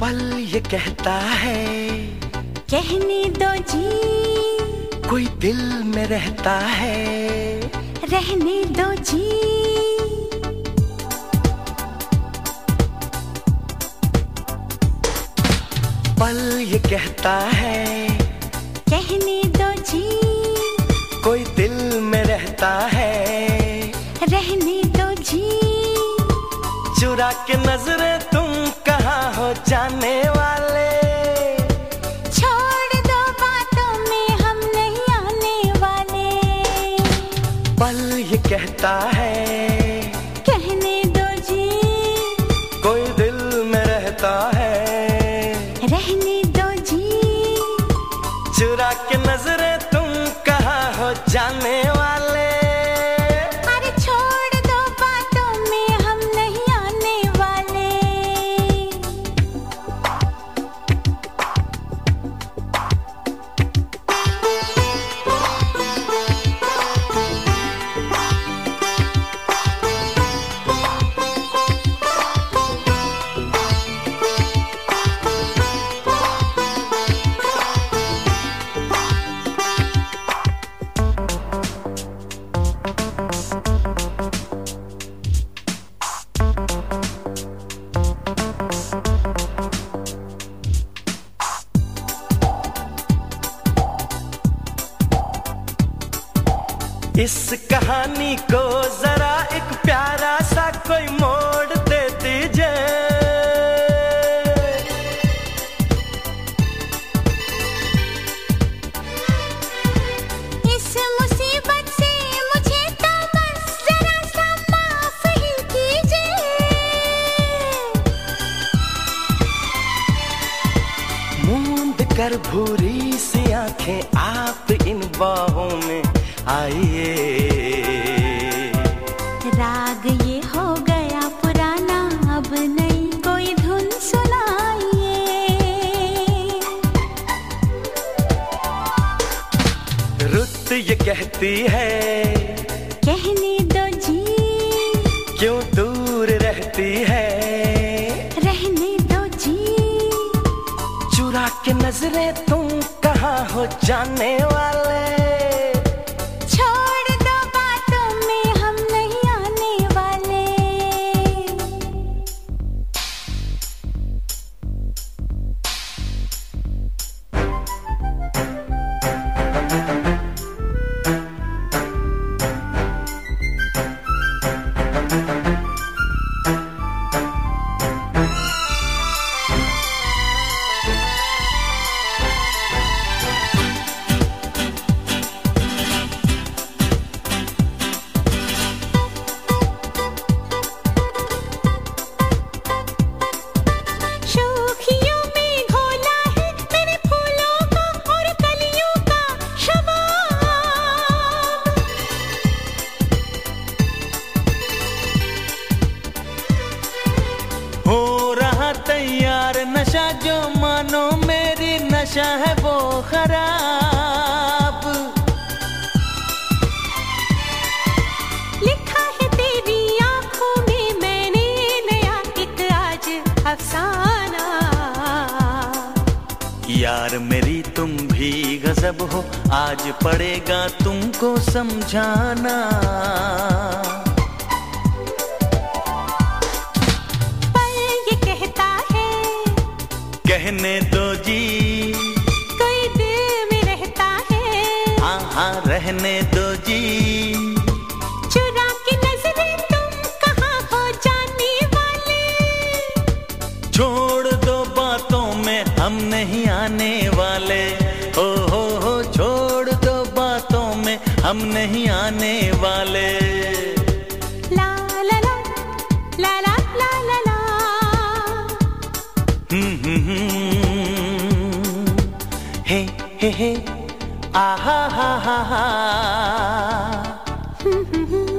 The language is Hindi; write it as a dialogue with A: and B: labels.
A: पल ये कहता है
B: कहने दो जी,
A: कोई दिल में रहता है
B: रहने दो जी।
A: पल ये कहता है
B: कहने दो जी,
A: कोई दिल में रहता है
B: रहने दो जी।
A: चुरा के नजरें तुम कहाँ हो जाने वाले,
B: छोड़ दो बातों में हम नहीं आने वाले।
A: पल ये कहता है
B: कहने दो जी,
A: कोई दिल में रहता है
B: रहने दो जी।
A: चुरा के नजरें तुम कहाँ हो जाने वाले।
B: अरे छोड़ दो बातों में हम नहीं आने वाले।
A: इस कहानी को जरा एक प्यारा सा कोई मोड़ दे दीजिए।
B: इस मुसीबत से मुझे तो बस जरा सा माफ ही कीजिए।
A: मूंद कर भूरी सी आंखें आप इन बाहों में आइए।
B: राग ये हो गया पुराना, अब नई कोई धुन सुनाइए।
A: रुत ये कहती है
B: कहने दो जी,
A: क्यों दूर रहती है
B: रहने दो जी।
A: चुरा के नजरें तुम कहाँ हो जाने वाले।
B: छोड़ दो बातों में हम नहीं आने वाले। शोखियों में घोला है मेरे फूलों का और कलियों का शबाब।
A: हो रहा तैयार नशा जो मानो मेरी नशा है वो खराब।
B: लिखा है तेरी आंखों में मैंने नया एक आज अफसाना।
A: यार मेरी तुम भी गजब हो, आज पड़ेगा तुमको समझाना।
B: पल ये कहता है
A: कहने दो जी,
B: कोई दिल में रहता है
A: हाँ हाँ रहने दो जी।
B: चुरा के नजरें तुम कहाँ हो जाने वाले।
A: छोड़ दो बातों में हम नहीं आने वाले। हो छोड़ दो बातों में हम नहीं आने वाले।
B: ला ला ला ला ला ला ला ला।
A: हे हे, आहा हा हा हा।